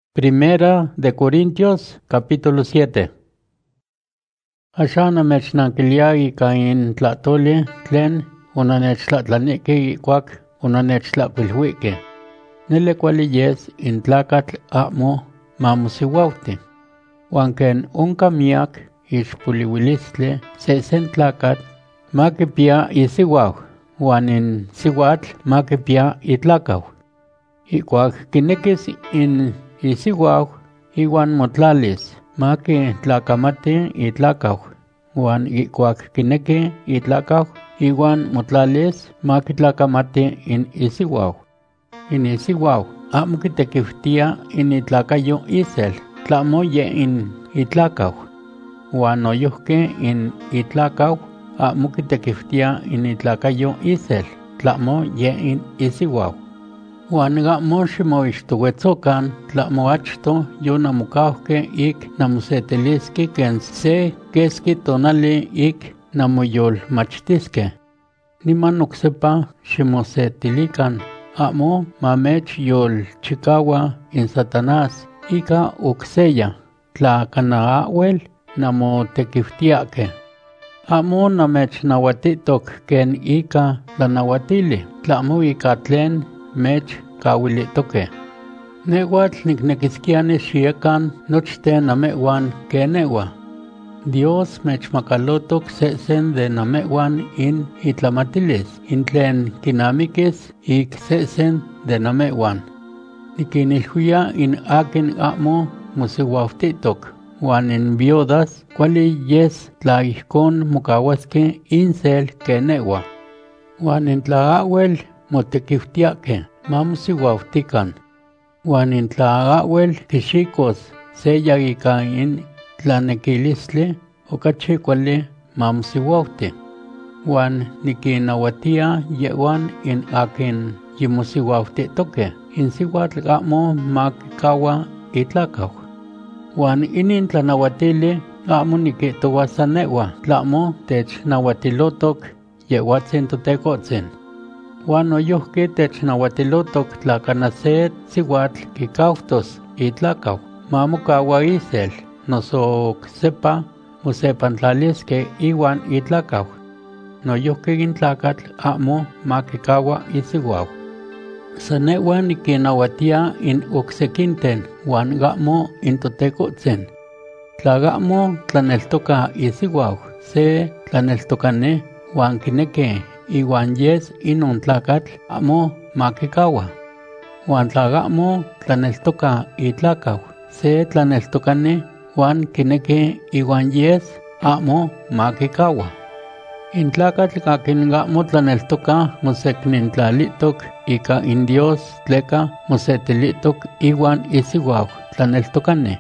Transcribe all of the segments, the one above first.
Primera de Corintios, capítulo 7. Axana mechnanquilia ika in tlatoli tlen unanechtlatlaniki ikuak unanechtlapilhuiki. Nele kuali yes in tlakatl amo mamosiuauti. Uan ken onka miak ixpoliuilistli sesen tlakatl makipia isiuau, uan in siuatl makipia itlakau. Ikuak kinekis in isiuau iwan motlalis maki tlakamati itlakau, uan ikuak kineki itlakau iwan motlalis maki tlakamati in isiuau. In isiuau amo kitekiftia in itlakayo isel, tlamo ye in itlakau. Uan noyohke in itlakau amo kitekiftia in itlakayo isel, tlamo ye in isiuau. Uan amo ximoixtowetzokan tlamo achto yonamokauhke ik namosetiliski ken se keski tonali ik namoyolmachtiske. Niman oksepa ximosetilikan amo mamechyolchikaua in Satanás ika okseya, tla kana ahwel namotekiftiake. Amo namechnawatitok ken ika tlanawatili, tlamo ika tlen mechkawilitoke. Nehuatl niknekiskiani xiekan nochten namehuan ken neua. Dios mechmakalotok sesen de namehuan in itlamatilis, in tlen kinamikis ik sesen de namehuan. Nikinilhuia in akin amo mosiuautitok, uan in viudas kuali yes tla ijkon mokawaske insel ken neua. Uan in tla ahwel motekiftiake, mamosiuautikan. Uan in tla ahwel kixikos seya ika in tlanekilistli, okachi kuali mamosiuauti. Uan nikinawatia yehuan in akin yimosiuautitoke, in siuatl amo makikaua itlakau. Uan inin tlanawatili amo nikihtoua san neua, tlamo technawatilotok yehuatzin Totekotzin. Uan noyohki technawatilotok tla kana se siuatl kikautos itlakau, mamokaua isel, noso oksepa mosepantlaliske iwan itlakau. Noyohki in tlakatl amo makikaua isiuau. San neua nikinawatia in oksekinten uan amo in Totekotzin. Tla amo tlaneltoka isiuau, se tlaneltokani uan kineki iwan yes inon tlakatl amo makikaua. Uan tla amo tlaneltoka itlakau, se tlaneltokani uan kineki iwan yes amo makikaua. In tlakatl akin amo tlaneltoka moseknintlalitok ika in Dios tleka mosetilitok iwan isiuau tlaneltokani.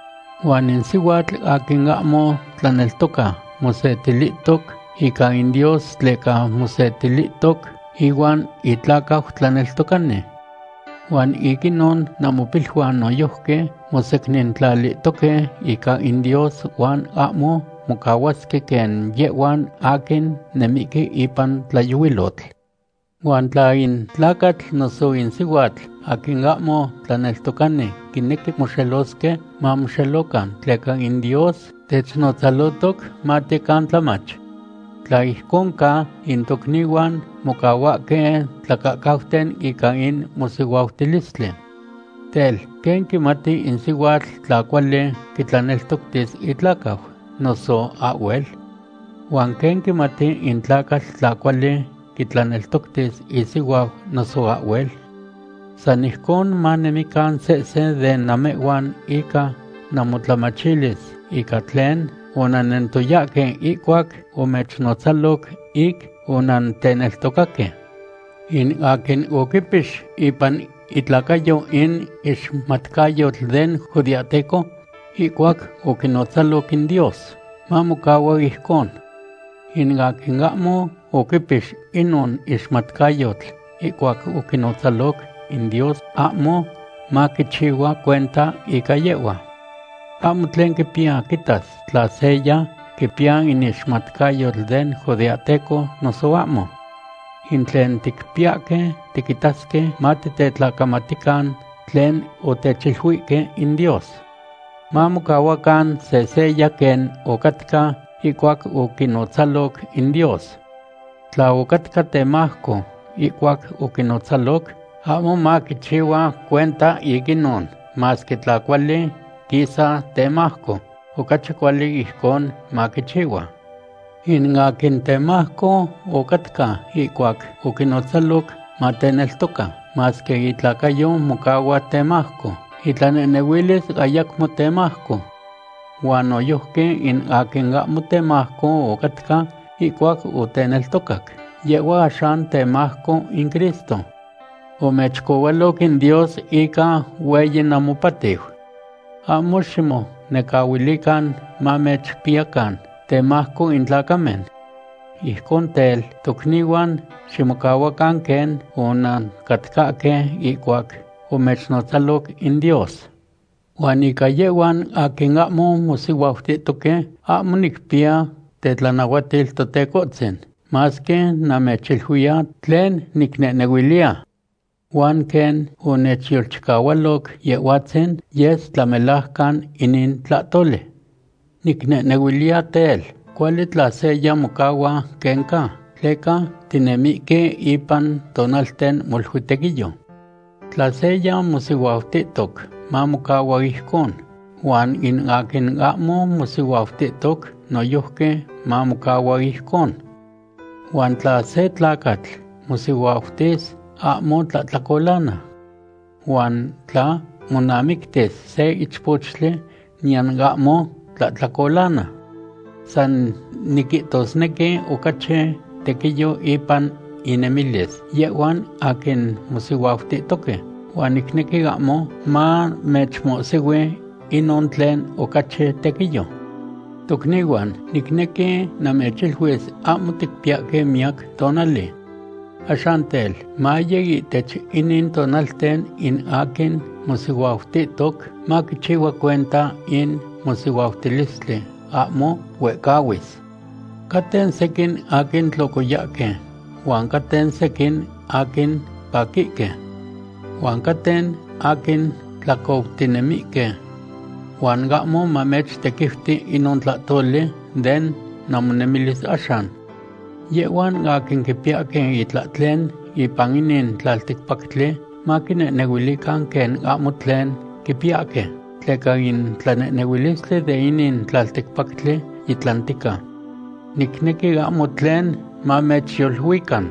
Uan in siuatl akin amo tlaneltoka mosetilitok ika in Dios tleka mosetilitok iwan itlakau tlaneltokani. Uan ikinon namopilhuan noyohke moseknintlalitoke ika in Dios uan amo mokawaske ken yehuan akin nemiki ipan tlayuilotl. Uan tla in tlakatl noso in siuatl akin amo tlaneltokani kineki moxeloske mamoxelokan tleka in Dios technotzalotok matekan tlamach. Tla ijkonka in tokniuan mokawake tlakakauten ika in mosiuautilistli. Tel, ken kimati in siuatl tla kuali kitlaneltoktis itlakau, noso ahwel. Uan ken kimati in tlakatl tla kuali kitlaneltoktis isiuau, noso ahwel. San ijkon manemikan sese de namehuan ika namotlamachilis ika tlen onanentoyake ikuak omechnotzalok ik onanteneltokake. In akin okipix ipan itlakayo in ixmatkayotl den judiateko, ikuak okinotzalok in Dios, mamokaua ijkon. In akin amo okipix inon ixmatkayotl ikuak okinotzalok in Dios, amo makichiua cuenta ika yeua. Amo tlen kipia kitas tla seya kipia in ixmatkayotl den judiateko noso amo. In tlen tikpiake tikitaske matitetlakamatikan tlen otechilhuique in Dios. Mamocahuacan seseya ken ocatka iguac okinotzaloc in Dios. Tla ocatka temahco iguac okinotzaloc, amo maquichiua cuenta iginon, mas que tla cuali quisa temahco, ocachi cuali ijcon maquichiua. In akin temahco ocatka iguac okinotzaloc mateneltoca, mas que itlacayo mocaua temahco, itlaneneuilis ayacmo temahco. Huan oyohque in akin amo temahco ocatka iguac oteneltocac, yewa axan temahco in Cristo. Omechcoualoc in Dios ika ueyi namopatiu. Amo ximo necauilican mamechpiacan temahco in tlacamen. Ijcon tel tocniuan ximocahuacan ken onancatcaque iguac omechnotzaloc in Dios. Huan ika yehuan akin amo mosiuautitoque amo nicpia tetlanauatil Totecotzin, mas que namechilhuia tlen nicneneuilia. Huan ken onechyolchicaualoc yehuatzin yes tlamelahcan inin tlahtoli. Nicneneuilia tel, cuali tla seya mocaua kenka, tleca tinemique ipan tonalten molhuitequillo. Tla seya mosiuautitok, mamocaua ijcon, huan in akin amo mosiuautitok noyohque mamocaua ijcon. Huan tla se tlacatl mosiuautis amo tlatlacolana. Huan tla monamictis se ichpochtli nian amo tlatlacolana. San niquitosnequi ocache tequillo ipan inemilis yehuan akin mosiuautitoque. Huan nicnequi amo ma mechmosiui inon tlen ocache tequillo. Tocniuan, nicnequi namechilhuis amo ticpiaque miak tonali. Axantel, maye itech inin tonalten in akin mosiuautitok maquichiua cuenta in mosiuautilistle amo huecawis. Caten sequin akin tlocoyaque, huan caten sequin akin paquique, huan caten akin tlacoutinemique, huan gamo mamech tequifti inon tlahtoli den namonemilis axan. Yehuan akin kipiaque itlahtlen ipan inin tlalticpactli maquineneuilican ken amo tlen kipiaque, tleca in tlaneneuilistle de inin tlalticpactli itlantica. Nicnequi amo tlen mamechyolhuican.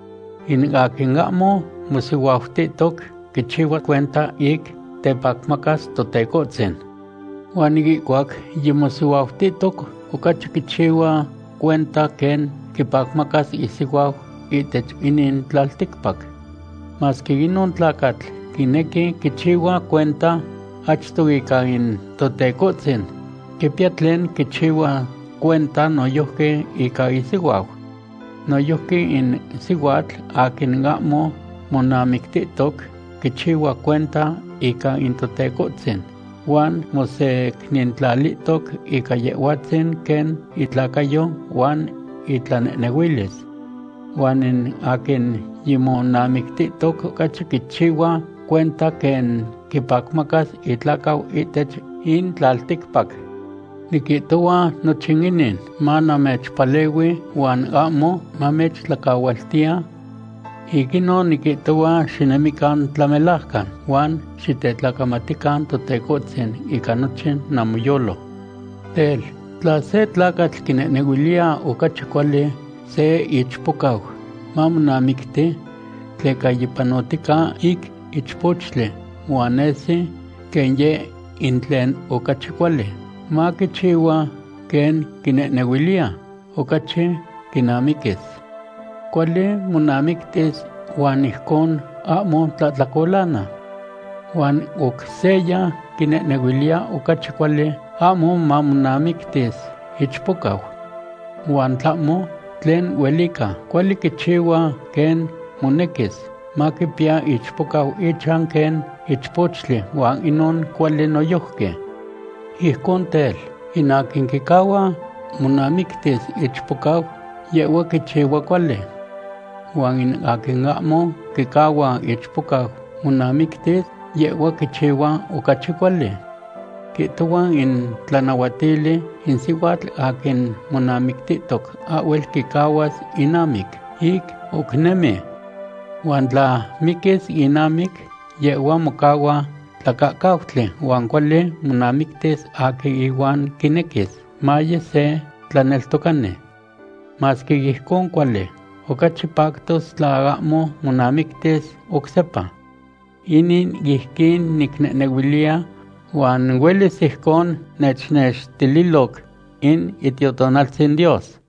In akin amo mosiuautitok kichiua cuenta ik tepacmacas Totecotzin. Huan iguac yimosiuautitok ocachi kichiua cuenta ken kipacmacas isiuau itech inin tlalticpac. Mas que inon tlacatl kinequi kichiua cuenta achto ika in Totecotzin, kipia tlen kichiua cuenta noyohque ika isiuau. Noyohque in siuatl akin amo monamictitok kichiua cuenta ika in Totecotzin, huan moseknintlalitok ika yehuatzin ken itlacayo huan itlaneneuilis. Huan in akin yimonamictitok ocachi kichiua cuenta ken kipacmacas itlacau itech in tlalticpac. Niquihtoua nochin inin manamechpaleui huan amo mamechtlacaualtia. Iquinon niquihtoua xinemican tlamelahcan huan xitetlacamatican Totecotzin ika nochin namoyolo. Tel, tla se tlacatl quineneuilia ocachi cuali se ichpocau, mamonamicti, tleca yipanotica ik ichpochtli, huan nesi ken ye intlen ocachi cuali. Maquichiua ken quineneuilia, ocachi quinamiquis. Cuali monamictis huan ijcon amo tlatlacolana. Huan ocseya quineneuilia ocachi cuali amo mamonamictis ichpocau. Huan tlamo tlen huelica cuali kichiua ken monequis, maquipia ichpocau ichan ken ichpochtli huan inon cuali noyohque. Ijcon tel, in akin kicaua monamictis ichpocau, yeua kichiua cuali. Huan in akin amo kicaua ichpocau monamictis, yewa kichiwa okachi kuali. Kihtowa in tlanauatili in siuatl akin monamiktitok awel kikawas inamik, ik oknemi. Uan tla mikis inamik, yewa mokawa tlakakautli uan kuali monamiktis aki iwan kinekis, maye se tlaneltokani. Maski ijkon kuali, okachi paktos tla amo monamiktis oksepa. Inin ihkin nikneneuilia uan uelis ijkon nechnextililok in Itiotonaltzin Dios.